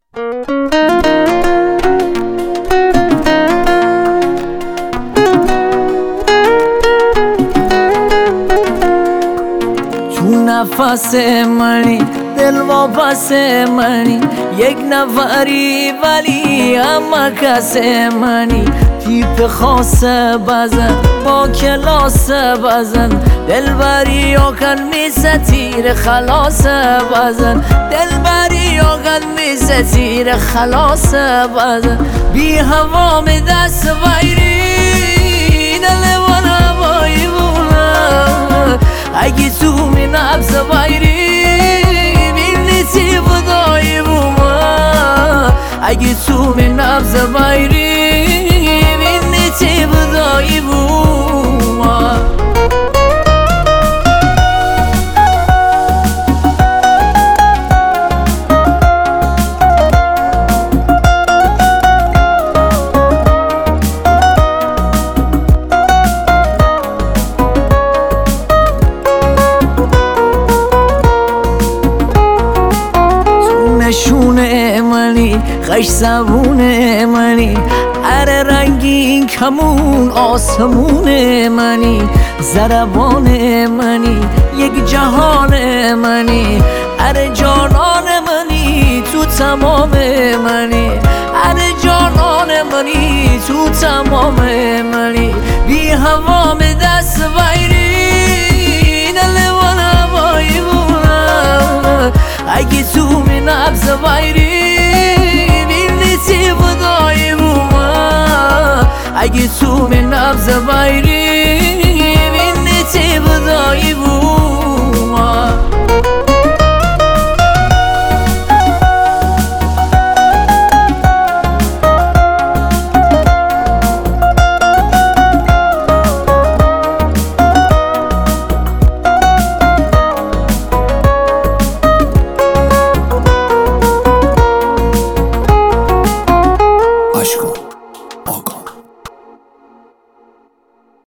تو نفس منی دل واپس منی، یک نفری ولی اما کس منی. تیپ خاص بزن با کلاس بزن، دلبری آکن میسه تیر خلاص بزن، دلبری آکن میسه تیر خلاص بزن. بی هوا می دست ویری دل من هوایی بونه، اگه تو می نبز ویری بیلی تی بدایی بومه، اگه تو می نبز ویری بیلی تی بدایی بومه. نشونه منی خش زبون منی، اره رنگین کمون آسمون منی. ضربان منی یک جهان منی، اره جانان منی تو تمام منی، اره جانان منی تو تمام منی. بی هوا می دست ویری دل من هوایی بونه، اگه تو می نبز ویری بیلی تی بدایی بومه، اگه تو می نبز ویری